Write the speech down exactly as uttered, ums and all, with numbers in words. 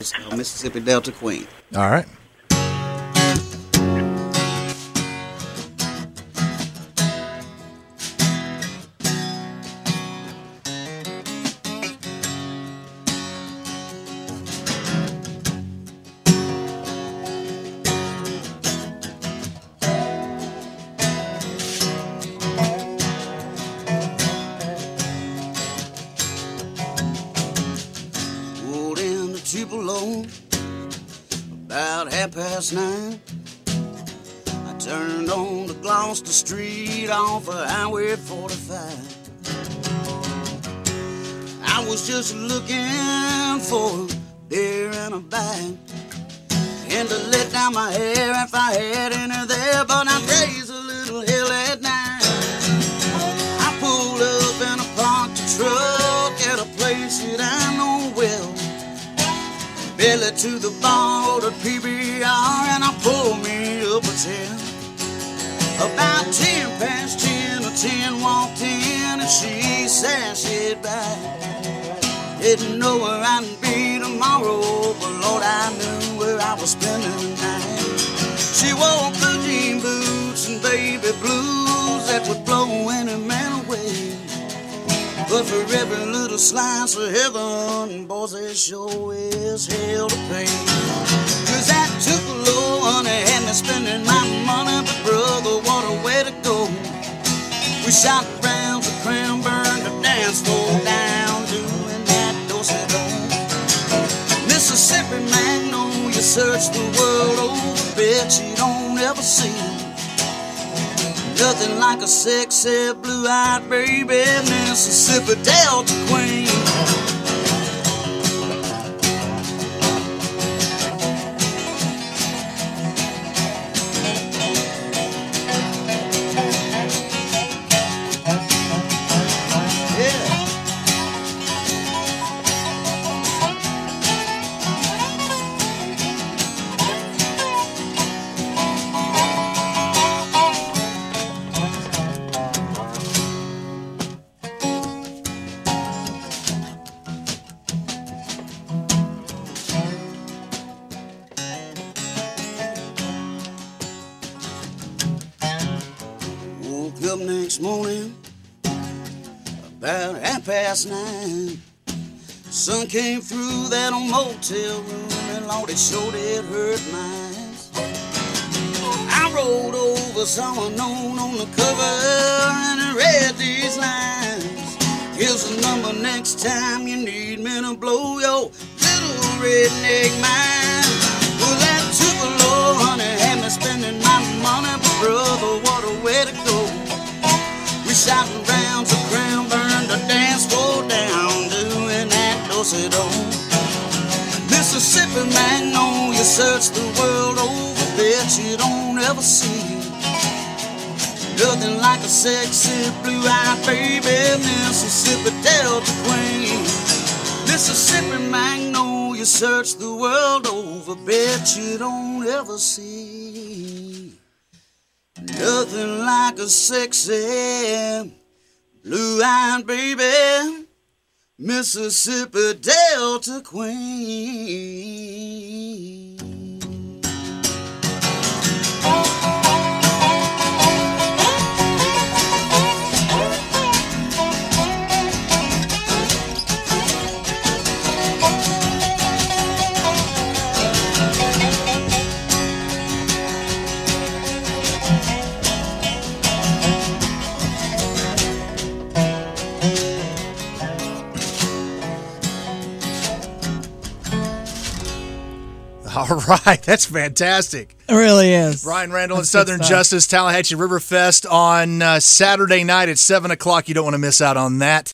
It's called Mississippi Delta Queen. All right. About half past nine, I turned on the Gloucester Street off of Highway forty-five. I was just looking for a beer and a bag, and to let down my hair if I had any there, but I raised a little hill at night. I pulled up and I parked the truck at a place that I know well. Belly to the bar, ordered P B R, and I pulled me up a ten. About ten past ten, a ten walked in, and she said she'd back. Didn't know where I'd be tomorrow, but Lord, I knew where I was spending the night. She wore blue jean boots and baby blues that would blow any man away. But for every little slice of heaven, boys, it sure is hell to pay. Cause that Tupelo honey had me spending my money, but brother, what a way to go. We shot rounds of crown, burned the dance floor down, doing that do-si-do. Mississippi Magnolia, search the world over, bet you don't ever see it. Nothing like a sexy blue-eyed baby, Mississippi Delta Queen. Up next morning, about half past nine, sun came through that old motel room, and Lord, it sure did hurt my eyes. I rolled over, saw a note on the cover, and it read these lines. Here's the number next time you need me to blow your little redneck mind. Well, that Tupelo honey had me spending my money, but brother, what a way to go. We shot rounds of crown, burned the dance floor down, doing that do-si-do. Mississippi Magnolia, search the world over, bet you don't ever see nothing like a sexy blue-eyed baby, Mississippi Delta Queen. Mississippi Magnolia, search the world over, bet you don't ever see nothing like a sexy blue-eyed baby, Mississippi Delta Queen. All right, that's fantastic. It really is. Brian Randall That's and good Southern stuff. Justice, Tallahatchie River Fest on uh, Saturday night at seven o'clock. You don't want to miss out on that.